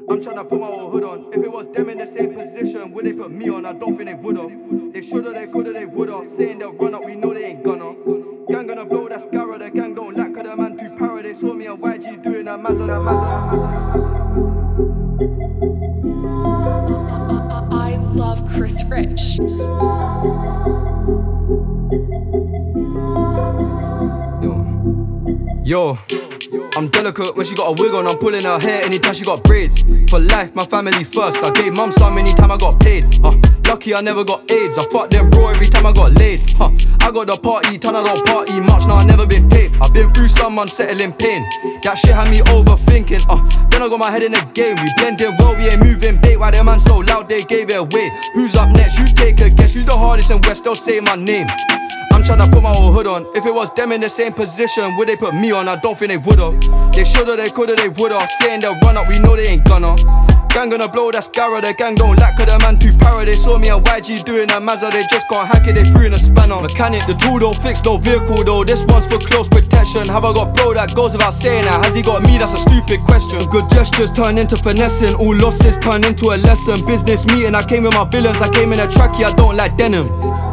I'm tryna put my old hood on. If it was them in the same position, would they put me on? I don't think they would've. They shoulda, they coulda, they would've. Saying they'll run up, we know they ain't gonna. Gang gonna blow, that's Gara. The gang don't lack, cause the man too para. They saw me on YG doing a Mazda. I love Chris Rich. Yo, I'm delicate when she got a wig on. I'm pulling her hair anytime she got braids. For life, my family first. I gave mum some anytime I got paid. Lucky I never got AIDS. I fucked them raw every time I got laid. I got the party, turn I don't party much. Now I never been paid. I've been through some unsettling pain. That shit had me overthinking. Then I got my head in the game. We blending well, we ain't moving bait. Why them man so loud they gave it away? Who's up next? You take a guess. Who's the hardest in West? They'll say my name. I'm tryna put my old hood on. If it was them in the same position, would they put me on? I don't think they would've. They shoulda, they coulda, they would've. Saying they'll run up, we know they ain't gonna. Gang gonna blow, that's Gara. The gang don't lack, cause the man too para. They saw me on YG doing a Mazda. They just can't hack it, they threw in a spanner. Mechanic, the tool don't fix no vehicle though. This one's for close protection. Have I got bro that goes without saying that? Has he got me? That's a stupid question. Good gestures turn into finessing. All losses turn into a lesson. Business meeting, I came with my villains. I came in a trackie, I don't like denim.